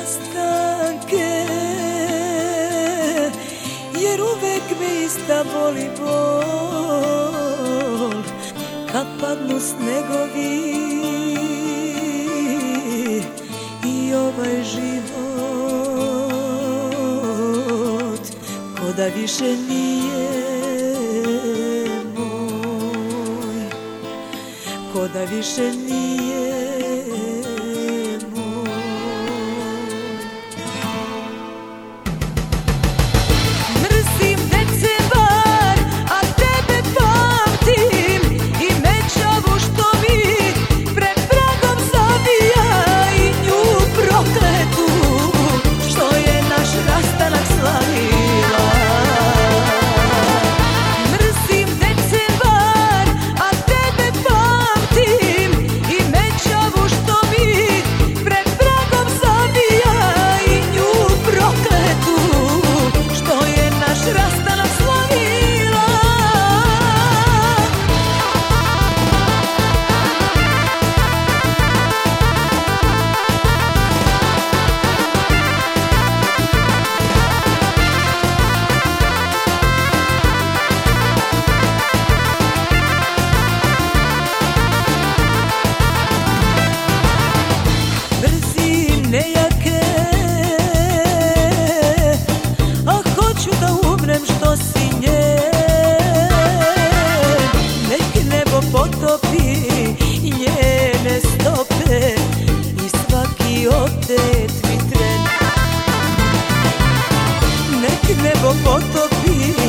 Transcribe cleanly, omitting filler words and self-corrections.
rastanke, jer uvek me ista boli bol kad padnu snegovi i ovaj život ko da više nije moj, ko da više nije moj. Mrzim decembar, a tebe pamtim, i mećavu što mi pred pragom zavija, i nju prokletu što je naš rastanak slavila. Mrzim decembar, a tebe pamtim, i mećavu što mi pred pragom zavija, i nju prokletu što je naš rastanak slavila. Mrzim nejake, a hoću da umrem što si njen. Nek nebo potopi njene stope i svaki otet mi tren. Nek nebo potopi